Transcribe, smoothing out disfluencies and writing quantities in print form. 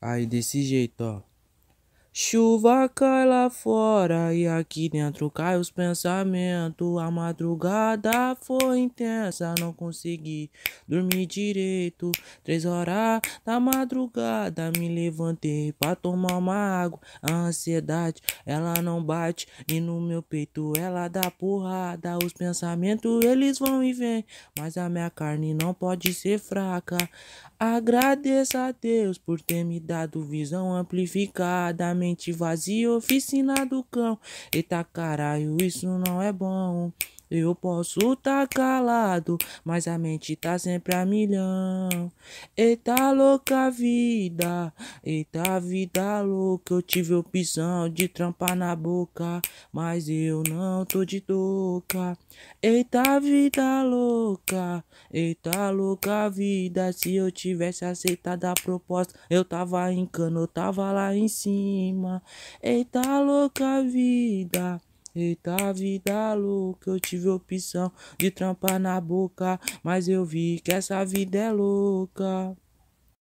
Aí desse jeito, ó. Chuva cai lá fora e aqui dentro cai os pensamentos. A madrugada foi intensa, não consegui dormir direito. 3 horas da madrugada me levantei pra tomar uma água. A ansiedade, ela não bate e no meu peito ela dá porrada. Os pensamentos eles vão e vêm, mas a minha carne não pode ser fraca. Agradeço a Deus por ter me dado visão amplificada, mente vazia, oficina do cão. Eita caralho, isso não é bom. Eu posso tá calado, mas a mente tá sempre a milhão. Eita louca vida, eita vida louca. Eu tive opção de trampar na boca, mas eu não tô de touca. Eita vida louca, eita louca vida. Se eu tivesse aceitado a proposta, eu tava em cana, eu tava lá em cima. Eita louca vida, eita vida louca. Eu tive opção de trampar na boca, mas eu vi que essa vida é louca.